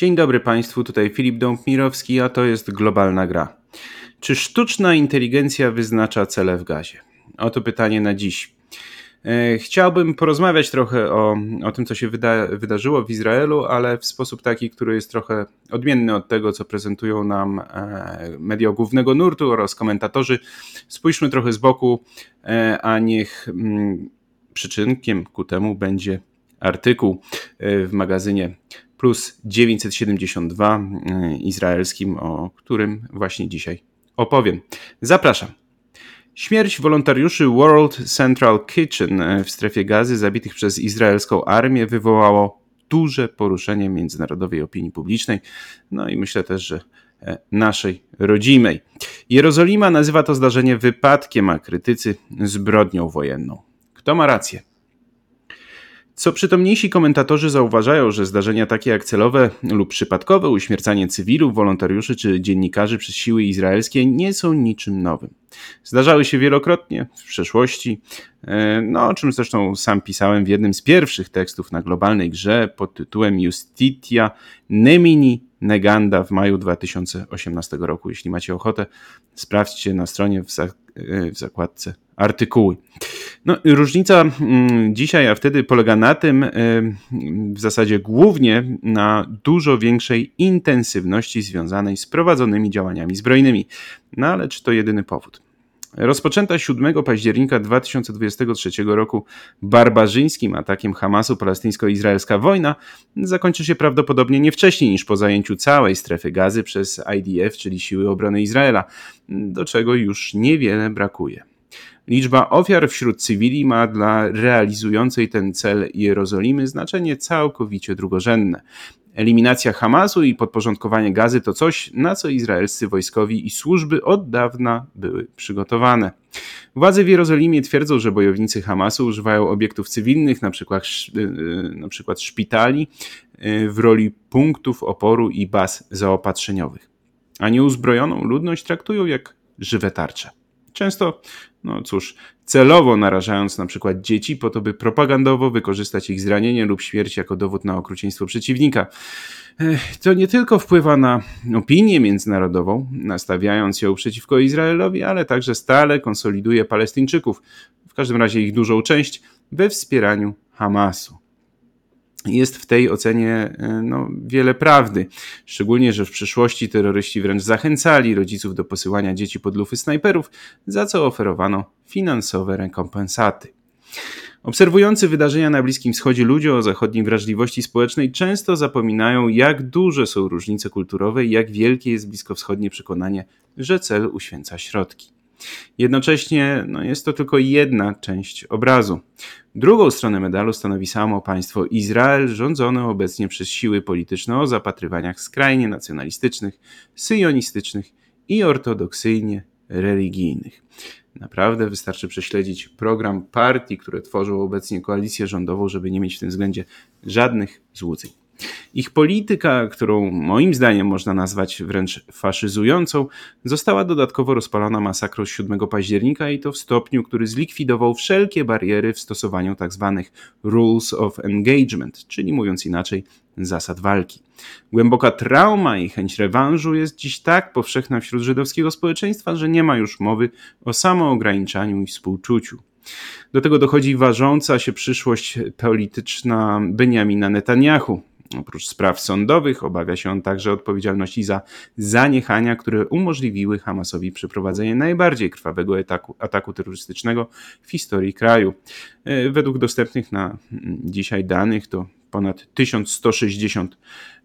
Dzień dobry Państwu, tutaj Filip Dąb-Mirowski, a to jest Globalna Gra. Czy sztuczna inteligencja wyznacza cele w gazie? Oto pytanie na dziś. Chciałbym porozmawiać trochę o tym, co się wydarzyło w Izraelu, ale w sposób taki, który jest trochę odmienny od tego, co prezentują nam media głównego nurtu oraz komentatorzy. Spójrzmy trochę z boku, a niech przyczynkiem ku temu będzie artykuł w magazynie Plus 972 izraelskim, o którym właśnie dzisiaj opowiem. Zapraszam. Śmierć wolontariuszy World Central Kitchen w strefie Gazy zabitych przez izraelską armię wywołało duże poruszenie międzynarodowej opinii publicznej, no i myślę też, że naszej rodzimej. Jerozolima nazywa to zdarzenie wypadkiem, a krytycy zbrodnią wojenną. Kto ma rację? Co przytomniejsi komentatorzy zauważają, że zdarzenia takie jak celowe lub przypadkowe uśmiercanie cywilów, wolontariuszy czy dziennikarzy przez siły izraelskie nie są niczym nowym. Zdarzały się wielokrotnie w przeszłości, o czym zresztą sam pisałem w jednym z pierwszych tekstów na Globalnej Grze pod tytułem Justitia Nemini Neganda w maju 2018 roku. Jeśli macie ochotę, sprawdźcie na stronie w zakładce artykuły. Różnica dzisiaj, a wtedy polega na tym, w zasadzie głównie na dużo większej intensywności związanej z prowadzonymi działaniami zbrojnymi. Ale czy to jedyny powód? Rozpoczęta 7 października 2023 roku barbarzyńskim atakiem Hamasu palestyńsko-izraelska wojna zakończy się prawdopodobnie nie wcześniej niż po zajęciu całej strefy Gazy przez IDF, czyli Siły Obrony Izraela, do czego już niewiele brakuje. Liczba ofiar wśród cywili ma dla realizującej ten cel Jerozolimy znaczenie całkowicie drugorzędne. Eliminacja Hamasu i podporządkowanie Gazy to coś, na co izraelscy wojskowi i służby od dawna były przygotowane. Władze w Jerozolimie twierdzą, że bojownicy Hamasu używają obiektów cywilnych, na przykład szpitali, w roli punktów oporu i baz zaopatrzeniowych. A nieuzbrojoną ludność traktują jak żywe tarcze. Często, celowo narażając na przykład dzieci po to, by propagandowo wykorzystać ich zranienie lub śmierć jako dowód na okrucieństwo przeciwnika. To nie tylko wpływa na opinię międzynarodową, nastawiając ją przeciwko Izraelowi, ale także stale konsoliduje Palestyńczyków, w każdym razie ich dużą część, we wspieraniu Hamasu. Jest w tej ocenie wiele prawdy, szczególnie, że w przyszłości terroryści wręcz zachęcali rodziców do posyłania dzieci pod lufy snajperów, za co oferowano finansowe rekompensaty. Obserwujący wydarzenia na Bliskim Wschodzie ludzie o zachodniej wrażliwości społecznej często zapominają, jak duże są różnice kulturowe i jak wielkie jest bliskowschodnie przekonanie, że cel uświęca środki. Jednocześnie jest to tylko jedna część obrazu. Drugą stronę medalu stanowi samo państwo Izrael, rządzone obecnie przez siły polityczne o zapatrywaniach skrajnie nacjonalistycznych, syjonistycznych i ortodoksyjnie religijnych. Naprawdę wystarczy prześledzić program partii, które tworzą obecnie koalicję rządową, żeby nie mieć w tym względzie żadnych złudzeń. Ich polityka, którą moim zdaniem można nazwać wręcz faszyzującą, została dodatkowo rozpalona masakrą 7 października i to w stopniu, który zlikwidował wszelkie bariery w stosowaniu tzw. rules of engagement, czyli mówiąc inaczej, zasad walki. Głęboka trauma i chęć rewanżu jest dziś tak powszechna wśród żydowskiego społeczeństwa, że nie ma już mowy o samoograniczaniu i współczuciu. Do tego dochodzi ważąca się przyszłość polityczna Benjamina Netanjahu. Oprócz spraw sądowych obawia się on także odpowiedzialności za zaniechania, które umożliwiły Hamasowi przeprowadzenie najbardziej krwawego ataku terrorystycznego w historii kraju. Według dostępnych na dzisiaj danych to ponad 1160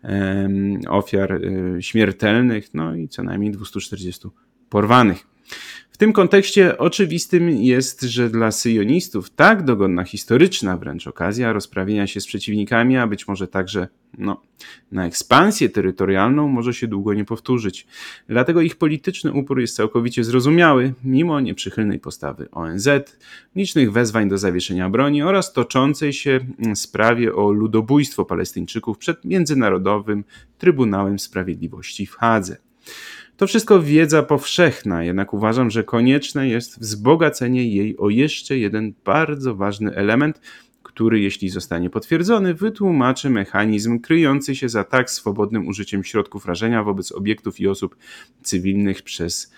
ofiar śmiertelnych, i co najmniej 240 porwanych. W tym kontekście oczywistym jest, że dla syjonistów tak dogodna historyczna wręcz okazja rozprawienia się z przeciwnikami, a być może także na ekspansję terytorialną może się długo nie powtórzyć. Dlatego ich polityczny upór jest całkowicie zrozumiały, mimo nieprzychylnej postawy ONZ, licznych wezwań do zawieszenia broni oraz toczącej się sprawie o ludobójstwo Palestyńczyków przed Międzynarodowym Trybunałem Sprawiedliwości w Hadze. To wszystko wiedza powszechna, jednak uważam, że konieczne jest wzbogacenie jej o jeszcze jeden bardzo ważny element, który, jeśli zostanie potwierdzony, wytłumaczy mechanizm kryjący się za tak swobodnym użyciem środków rażenia wobec obiektów i osób cywilnych przez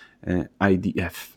IDF.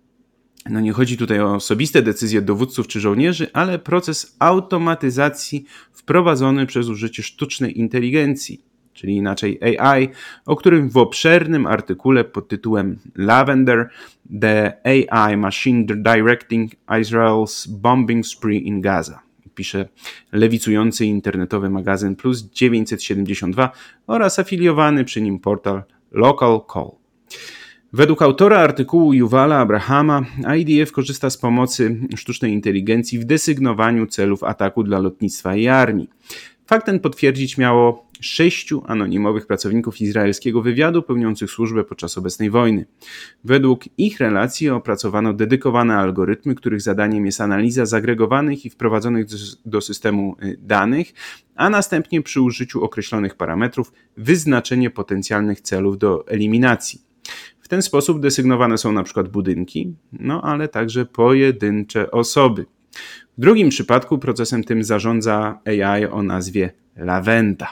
No nie chodzi tutaj o osobiste decyzje dowódców czy żołnierzy, ale proces automatyzacji wprowadzony przez użycie sztucznej inteligencji, czyli inaczej AI, o którym w obszernym artykule pod tytułem Lavender – The AI Machine Directing Israel's Bombing Spree in Gaza pisze lewicujący internetowy magazyn Plus 972 oraz afiliowany przy nim portal Local Call. Według autora artykułu Yuvala Abrahama, IDF korzysta z pomocy sztucznej inteligencji w desygnowaniu celów ataku dla lotnictwa i armii. Fakt ten potwierdzić miało 6 anonimowych pracowników izraelskiego wywiadu pełniących służbę podczas obecnej wojny. Według ich relacji opracowano dedykowane algorytmy, których zadaniem jest analiza zagregowanych i wprowadzonych do systemu danych, a następnie przy użyciu określonych parametrów wyznaczenie potencjalnych celów do eliminacji. W ten sposób desygnowane są na przykład budynki, ale także pojedyncze osoby. W drugim przypadku procesem tym zarządza AI o nazwie Lavenda.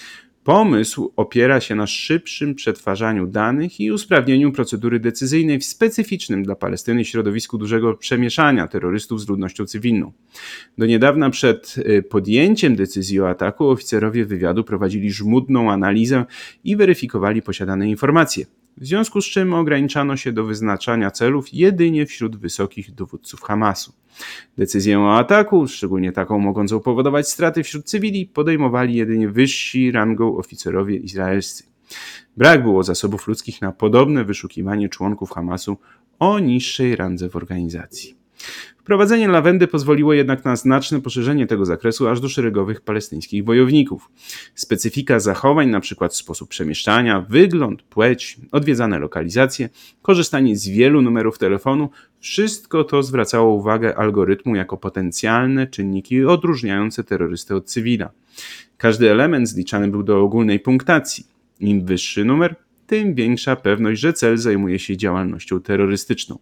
Pomysł opiera się na szybszym przetwarzaniu danych i usprawnieniu procedury decyzyjnej w specyficznym dla Palestyny środowisku dużego przemieszania terrorystów z ludnością cywilną. Do niedawna przed podjęciem decyzji o ataku oficerowie wywiadu prowadzili żmudną analizę i weryfikowali posiadane informacje, w związku z czym ograniczano się do wyznaczania celów jedynie wśród wysokich dowódców Hamasu. Decyzję o ataku, szczególnie taką mogącą powodować straty wśród cywili, podejmowali jedynie wyżsi rangą oficerowie izraelscy. Brak było zasobów ludzkich na podobne wyszukiwanie członków Hamasu o niższej randze w organizacji. Wprowadzenie Lavendy pozwoliło jednak na znaczne poszerzenie tego zakresu aż do szeregowych palestyńskich bojowników. Specyfika zachowań, np. sposób przemieszczania, wygląd, płeć, odwiedzane lokalizacje, korzystanie z wielu numerów telefonu, wszystko to zwracało uwagę algorytmu jako potencjalne czynniki odróżniające terrorystę od cywila. Każdy element zliczany był do ogólnej punktacji. Im wyższy numer, tym większa pewność, że cel zajmuje się działalnością terrorystyczną.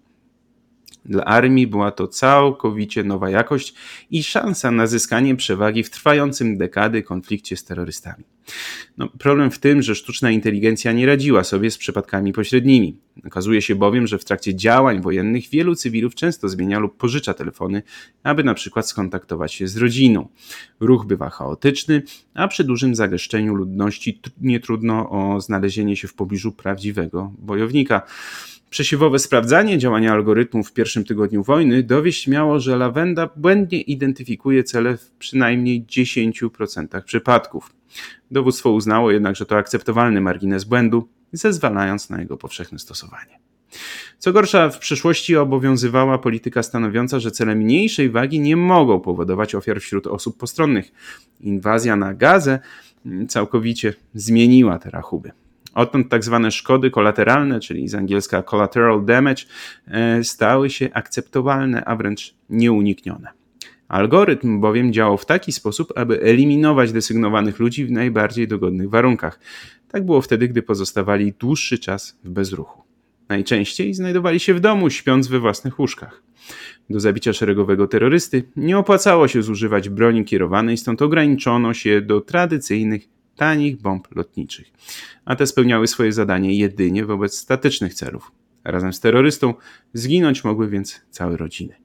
Dla armii była to całkowicie nowa jakość i szansa na zyskanie przewagi w trwającym dekady konflikcie z terrorystami. Problem w tym, że sztuczna inteligencja nie radziła sobie z przypadkami pośrednimi. Okazuje się bowiem, że w trakcie działań wojennych wielu cywilów często zmienia lub pożycza telefony, aby na przykład skontaktować się z rodziną. Ruch bywa chaotyczny, a przy dużym zagęszczeniu ludności nie trudno o znalezienie się w pobliżu prawdziwego bojownika. Przesiewowe sprawdzanie działania algorytmów w pierwszym tygodniu wojny dowieść miało, że Lavenda błędnie identyfikuje cele w przynajmniej 10% przypadków. Dowództwo uznało jednak, że to akceptowalny margines błędu, zezwalając na jego powszechne stosowanie. Co gorsza, w przeszłości obowiązywała polityka stanowiąca, że cele mniejszej wagi nie mogą powodować ofiar wśród osób postronnych. Inwazja na Gazę całkowicie zmieniła te rachuby. Odtąd tak zwane szkody kolateralne, czyli z angielska collateral damage, stały się akceptowalne, a wręcz nieuniknione. Algorytm bowiem działał w taki sposób, aby eliminować desygnowanych ludzi w najbardziej dogodnych warunkach. Tak było wtedy, gdy pozostawali dłuższy czas w bezruchu. Najczęściej znajdowali się w domu, śpiąc we własnych łóżkach. Do zabicia szeregowego terrorysty nie opłacało się zużywać broni kierowanej, stąd ograniczono się do tradycyjnych, tanich bomb lotniczych, a te spełniały swoje zadanie jedynie wobec statycznych celów. Razem z terrorystą zginąć mogły więc całe rodziny.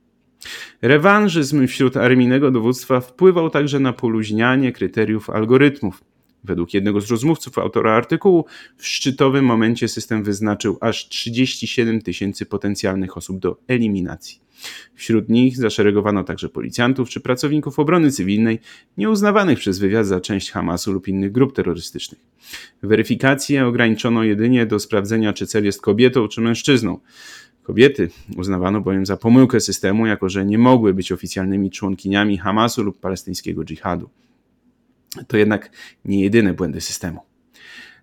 Rewanżyzm wśród armijnego dowództwa wpływał także na poluźnianie kryteriów algorytmów. Według jednego z rozmówców autora artykułu, w szczytowym momencie system wyznaczył aż 37 000 potencjalnych osób do eliminacji. Wśród nich zaszeregowano także policjantów czy pracowników obrony cywilnej, nieuznawanych przez wywiad za część Hamasu lub innych grup terrorystycznych. Weryfikację ograniczono jedynie do sprawdzenia, czy cel jest kobietą czy mężczyzną. Kobiety uznawano bowiem za pomyłkę systemu, jako że nie mogły być oficjalnymi członkiniami Hamasu lub palestyńskiego dżihadu. To jednak nie jedyne błędy systemu.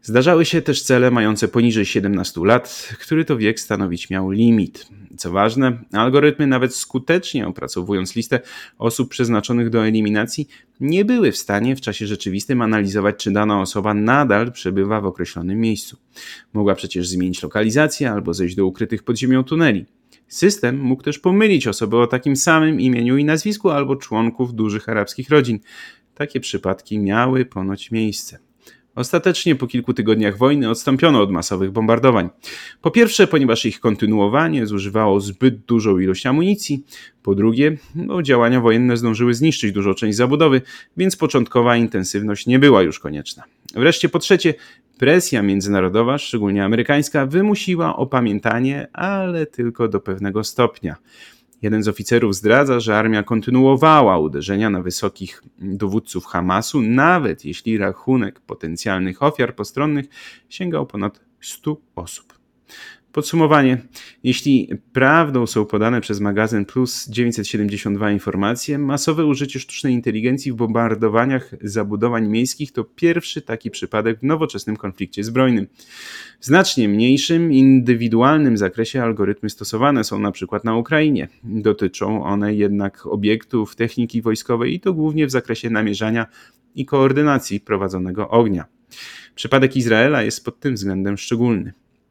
Zdarzały się też cele mające poniżej 17 lat, który to wiek stanowić miał limit. Co ważne, algorytmy nawet skutecznie opracowując listę osób przeznaczonych do eliminacji, nie były w stanie w czasie rzeczywistym analizować, czy dana osoba nadal przebywa w określonym miejscu. Mogła przecież zmienić lokalizację albo zejść do ukrytych pod ziemią tuneli. System mógł też pomylić osoby o takim samym imieniu i nazwisku albo członków dużych arabskich rodzin. Takie przypadki miały ponoć miejsce. Ostatecznie po kilku tygodniach wojny odstąpiono od masowych bombardowań. Po pierwsze, ponieważ ich kontynuowanie zużywało zbyt dużą ilość amunicji. Po drugie, działania wojenne zdążyły zniszczyć dużą część zabudowy, więc początkowa intensywność nie była już konieczna. Wreszcie po trzecie, presja międzynarodowa, szczególnie amerykańska, wymusiła opamiętanie, ale tylko do pewnego stopnia. Jeden z oficerów zdradza, że armia kontynuowała uderzenia na wysokich dowódców Hamasu, nawet jeśli rachunek potencjalnych ofiar postronnych sięgał ponad 100 osób. Podsumowanie. Jeśli prawdą są podane przez magazyn Plus 972 informacje, masowe użycie sztucznej inteligencji w bombardowaniach zabudowań miejskich to pierwszy taki przypadek w nowoczesnym konflikcie zbrojnym. W znacznie mniejszym, indywidualnym zakresie algorytmy stosowane są na przykład na Ukrainie. Dotyczą one jednak obiektów techniki wojskowej i to głównie w zakresie namierzania i koordynacji prowadzonego ognia. Przypadek Izraela jest pod tym względem szczególny.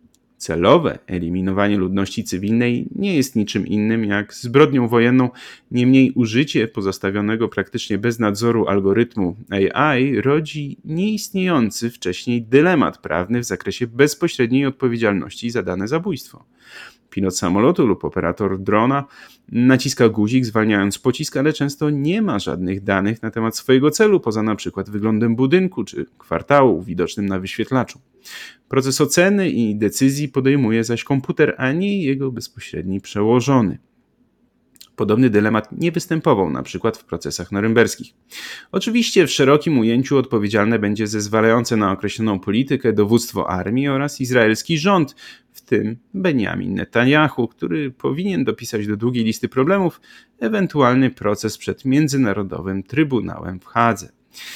Celowe eliminowanie ludności cywilnej nie jest niczym innym jak zbrodnią wojenną, niemniej użycie pozostawionego praktycznie bez nadzoru algorytmu AI rodzi nieistniejący wcześniej dylemat prawny w zakresie bezpośredniej odpowiedzialności za dane zabójstwo. Pilot samolotu lub operator drona naciska guzik, zwalniając pocisk, ale często nie ma żadnych danych na temat swojego celu, poza na przykład wyglądem budynku czy kwartału widocznym na wyświetlaczu. Proces oceny i decyzji podejmuje zaś komputer, a nie jego bezpośredni przełożony. Podobny dylemat nie występował na przykład w procesach norymberskich. Oczywiście w szerokim ujęciu odpowiedzialne będzie zezwalające na określoną politykę dowództwo armii oraz izraelski rząd, w tym Benjamin Netanyahu, który powinien dopisać do długiej listy problemów ewentualny proces przed Międzynarodowym Trybunałem w Hadze.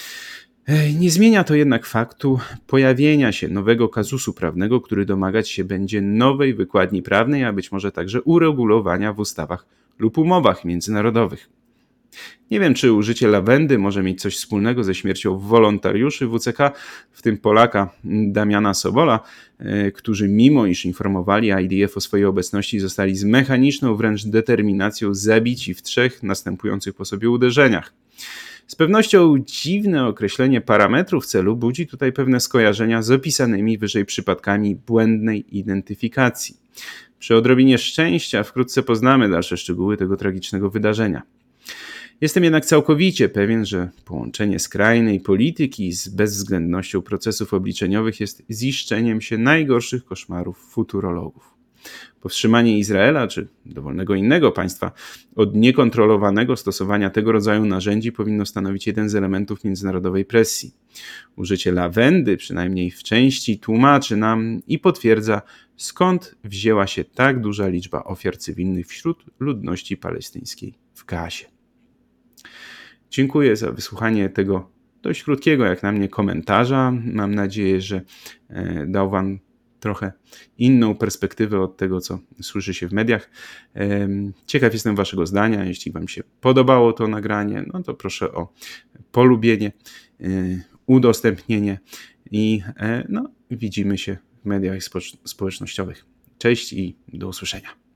Nie zmienia to jednak faktu pojawienia się nowego kazusu prawnego, który domagać się będzie nowej wykładni prawnej, a być może także uregulowania w ustawach lub umowach międzynarodowych. Nie wiem, czy użycie lawendy może mieć coś wspólnego ze śmiercią wolontariuszy WCK, w tym Polaka Damiana Sobola, którzy mimo iż informowali IDF o swojej obecności, zostali z mechaniczną wręcz determinacją zabici w 3 następujących po sobie uderzeniach. Z pewnością dziwne określenie parametrów celu budzi tutaj pewne skojarzenia z opisanymi wyżej przypadkami błędnej identyfikacji. Przy odrobinie szczęścia wkrótce poznamy dalsze szczegóły tego tragicznego wydarzenia. Jestem jednak całkowicie pewien, że połączenie skrajnej polityki z bezwzględnością procesów obliczeniowych jest ziszczeniem się najgorszych koszmarów futurologów. Powstrzymanie Izraela czy dowolnego innego państwa od niekontrolowanego stosowania tego rodzaju narzędzi powinno stanowić jeden z elementów międzynarodowej presji. Użycie lawendy, przynajmniej w części, tłumaczy nam i potwierdza, skąd wzięła się tak duża liczba ofiar cywilnych wśród ludności palestyńskiej w Gazie. Dziękuję za wysłuchanie tego dość krótkiego, jak na mnie, komentarza. Mam nadzieję, że dał Wam trochę inną perspektywę od tego, co słyszy się w mediach. Ciekaw jestem Waszego zdania. Jeśli Wam się podobało to nagranie, no to proszę o polubienie, udostępnienie i widzimy się w mediach społecznościowych. Cześć i do usłyszenia.